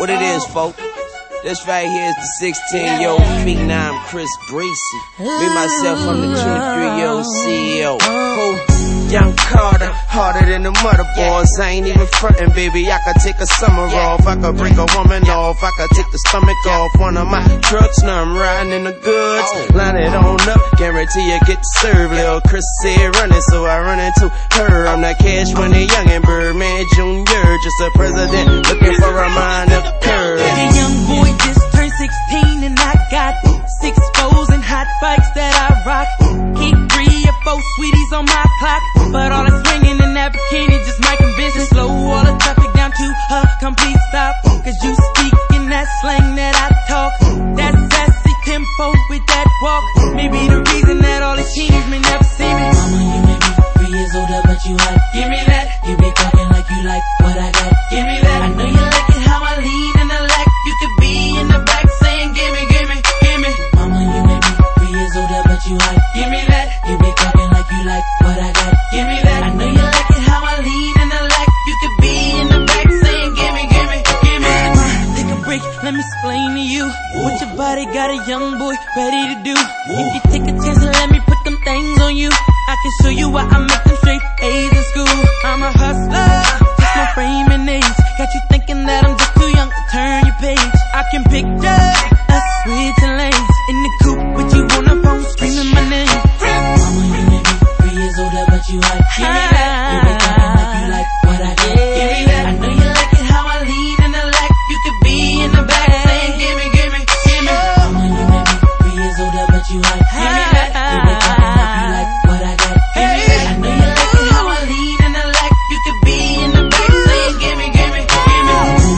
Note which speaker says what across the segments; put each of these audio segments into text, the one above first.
Speaker 1: What it is, folk? This right here is the 16-year-old phenom Chris Breezy. Me, myself, I'm the 23-year-old CEO. Young Carter, harder than the mother boys. I ain't even frontin', baby. I could take a summer off. I could break a woman off. I could take the stomach off one of my trucks. Now I'm riding in the goods. Line it on up, guarantee you get served. Lil' Chris said running, so I run into her. I'm that Cash Money youngin' Birdman Jr. Just a president looking for a minor curve.
Speaker 2: The young boy just turned 16 and I got 6 foes and hot bikes that I rock. Keep 3 or 4 sweeties on my clock, but all that's swinging in that bikini just might convince it. Slow all the traffic down to a complete stop, cause you speak in that slang that I talk. That sassy tempo with that walk may be the reason that all these teenies may never see me.
Speaker 3: Mama, you may be 3 years older, but you hot.
Speaker 2: Give me that.
Speaker 3: You be talking like you like what I got.
Speaker 2: Give me that.
Speaker 3: I know you like it how I lean in the lack. You could be in the back saying gimme, gimme, gimme.
Speaker 2: Mama, you may be
Speaker 3: 3 years older, but you hot.
Speaker 2: Give me that.
Speaker 3: You be talking like you like what I got.
Speaker 2: Give me that.
Speaker 3: I know you like it how I lean in the lack. You could be in the back saying gimme, gimme, gimme.
Speaker 2: Take a break, let me explain to you what your body got a young boy ready to do. If you take a chance and let me put them things on you, I can show you why I make them straight A's in school. I'm a hustler, just my frame and age got you thinking that I'm just too young to turn your page. I can picture us switching lanes in the coupe with you on the phone screaming my name.
Speaker 3: Mama, you may be 3 years older, but you hot.
Speaker 2: Give me that.
Speaker 3: You be talking like you like what I got.
Speaker 2: Give me that.
Speaker 3: I know you like it how I lean in the lack.
Speaker 2: You could be in the back saying gimme, gimme, gimme.
Speaker 3: Mama, you may be 3 years older, but you hot.
Speaker 2: Give me that.
Speaker 3: You be talking like you like what I got.
Speaker 2: Give me that.
Speaker 3: I know you like it how I lean in the lack.
Speaker 2: You could be in the back saying gimme, gimme, gimme.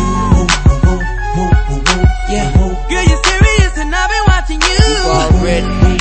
Speaker 3: Yeah.
Speaker 2: Girl, you're serious and I've been watching you.
Speaker 1: Already.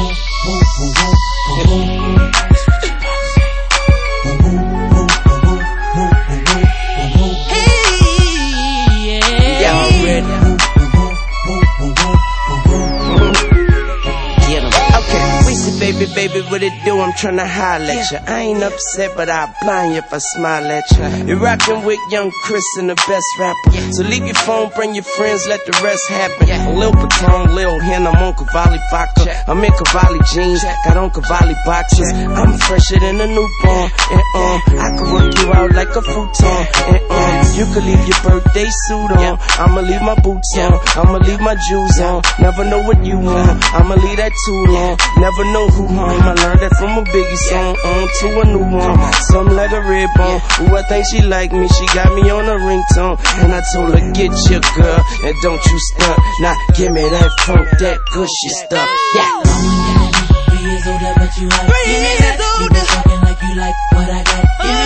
Speaker 1: Baby, what it do? I'm tryna holler at ya. I ain't upset, but I'll blind you if I smile at ya. You're rockin' with young Chris and the best rapper. So leave your phone, bring your friends, let the rest happen. A Lil Patron, Lil Hen, I'm on Cavalli vodka. I'm in Cavalli jeans, got on Cavalli boxes. I'm fresher than a newborn. And I could work you out like a futon. And you could leave your birthday suit on. I'ma leave my boots on. I'ma leave my jewels on. Never know what you want. I'ma leave that too long. Never know who home. I learned that from a Biggie song on to a new one. Something like a red bone. Ooh, I think she like me. She got me on a ringtone. And I told her, get your girl and don't you stunt. Now give me that funk, that gushy stuff. Yeah.
Speaker 3: Mama, you may be 3 years older, but you hot.
Speaker 2: Give me that.
Speaker 3: You be talking like you like what I got.